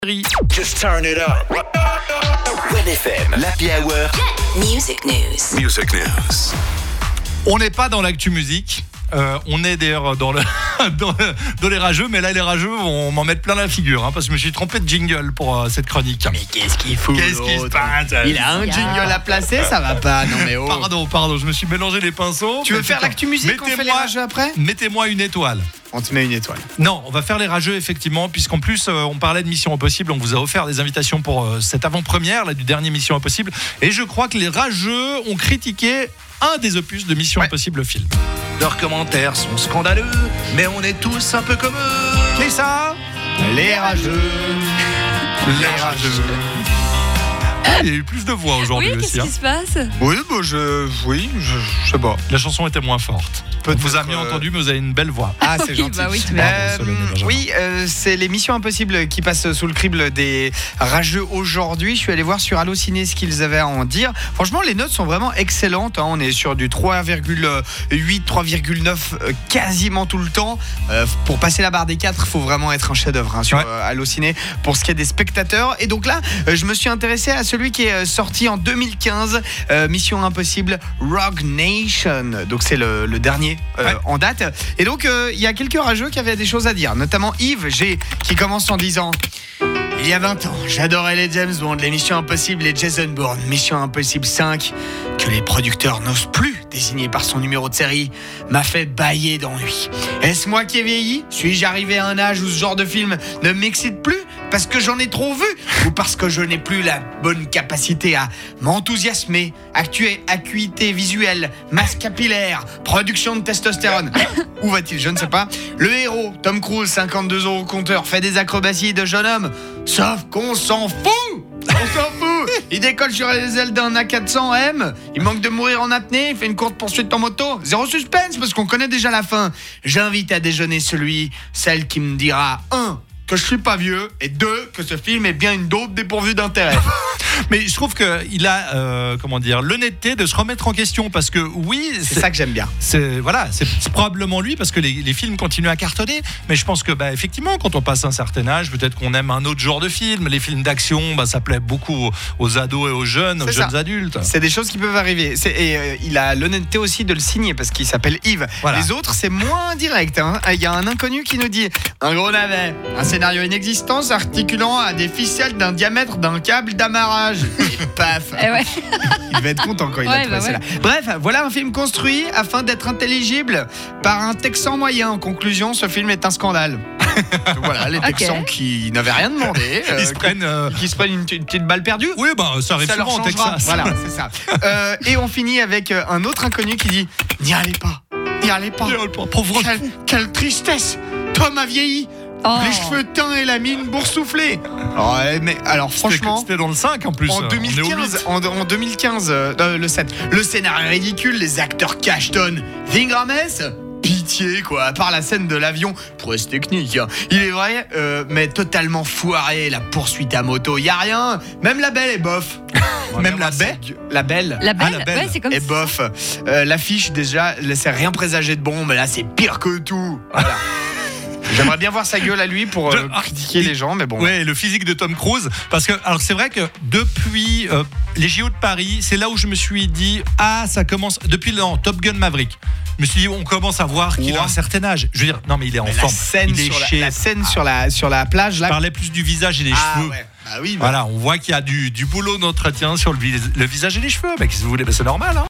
Just turn it up. Red FM, l'Happy Hour. Music News. On n'est pas dans l'actu musique. On est d'ailleurs dans les rageux, mais là les rageux vont m'en mettre plein la figure, parce que je me suis trompé de jingle pour cette chronique. Mais qu'est-ce qu'il fout? Qu'est-ce qui se passe? Il a un jingle à placer, ça va pas. Non mais oh. Pardon, je me suis mélangé les pinceaux. Tu veux faire l'actu musique? On fait les rageux après? Mettez-moi une étoile. On te met une étoile. Non, on va faire les rageux effectivement, puisqu'en plus on parlait de Mission Impossible, on vous a offert des invitations pour cette avant-première là, du dernier Mission Impossible, et je crois que les rageux ont critiqué un des opus de Mission Impossible film. Leurs commentaires sont scandaleux, mais on est tous un peu comme eux. Qu'est-ce ça? Les rageux. Il y a eu plus de voix aujourd'hui aussi. Qu'est-ce qui se passe? Oui, je sais pas. La chanson était moins forte. On vous a mieux entendu, mais vous avez une belle voix. Ah, c'est gentil. Oui, c'est les Missions Impossibles qui passent sous le crible des rageux aujourd'hui. Je suis allé voir sur Allociné ce qu'ils avaient à en dire. Franchement, les notes sont vraiment excellentes. On est sur du 3,8, 3,9 quasiment tout le temps. Pour passer la barre des 4, il faut vraiment être un chef-d'œuvre sur Allociné pour ce qui est des spectateurs. Et donc là, je me suis intéressé à celui qui est sorti en 2015, Mission Impossible Rogue Nation. Donc c'est le dernier en date. Et donc il y a quelques rageux qui avaient des choses à dire, notamment Yves G qui commence en disant: il y a 20 ans, j'adorais les James Bond, les Missions Impossibles, les Jason Bourne, Mission Impossible 5, que les producteurs n'osent plus désigner par son numéro de série, m'a fait bâiller d'ennui. Est-ce moi qui ai vieilli? Suis-je arrivé à un âge où ce genre de film ne m'excite plus parce que j'en ai trop vu, ou parce que je n'ai plus la bonne capacité à m'enthousiasmer? Acuité visuelle, masse capillaire, production de testostérone. Où va-t-il? Je ne sais pas. Le héros, Tom Cruise, 52 € au compteur, fait des acrobaties de jeune homme. Sauf qu'on s'en fout! On s'en fout! Il décolle sur les ailes d'un A400M, il manque de mourir en apnée, il fait une courte poursuite en moto. Zéro suspense parce qu'on connaît déjà la fin. J'invite à déjeuner celle qui me dira 1. que je suis pas vieux, et 2. que ce film est bien une daube dépourvue d'intérêt. Mais je trouve qu'il a l'honnêteté de se remettre en question, parce que oui, c'est ça que j'aime bien. C'est probablement lui, parce que les films continuent à cartonner. Mais je pense que effectivement, quand on passe un certain âge, peut-être qu'on aime un autre genre de film. Les films d'action, ça plaît beaucoup aux ados et aux jeunes adultes. C'est des choses qui peuvent arriver. Il a l'honnêteté aussi de le signer, parce qu'il s'appelle Yves. Voilà. Les autres, c'est moins direct. Il y a un inconnu qui nous dit: un gros navet, un scénario inexistant s'articulant à des ficelles d'un diamètre d'un câble d'amarrage. Et paf. Il va être content quand il a trouvé celle-là. Bref, voilà un film construit afin d'être intelligible par un Texan moyen. En conclusion, ce film est un scandale. Donc voilà, les Texans qui n'avaient rien demandé, qui se prennent une petite balle perdue. Oui, ça arrive souvent au Texas. Voilà, c'est ça. Et on finit avec un autre inconnu qui dit: n'y allez pas. Pauvre. Quelle tristesse. Tom a vieilli. Les cheveux teints et la mine boursouflée. Mais alors franchement, c'était dans le 5 en plus. En 2015, le 7. Le scénario ridicule, les acteurs cachetonnes. Vingrames, pitié quoi. À part la scène de l'avion, prouesse technique. Il est vrai, mais totalement foiré. La poursuite à moto, y a rien. Même la belle est bof. Même la belle, ouais, c'est comme est ça. bof. L'affiche déjà laissait rien présager de bon, mais là c'est pire que tout. Voilà. J'aimerais bien voir sa gueule à lui pour critiquer les gens, mais bon. Ouais, le physique de Tom Cruise, parce que alors c'est vrai que depuis les JO de Paris, c'est là où je me suis dit ça commence depuis Top Gun Maverick. Je me suis dit, on commence à voir qu'il a un certain âge. Je veux dire, non mais il est en forme. La scène sur la plage là. Je parlais plus du visage et des cheveux. Ouais. Bah oui, voilà, on voit qu'il y a du boulot d'entretien sur le visage et les cheveux. Mais qu'est-ce que vous voulez, c'est normal.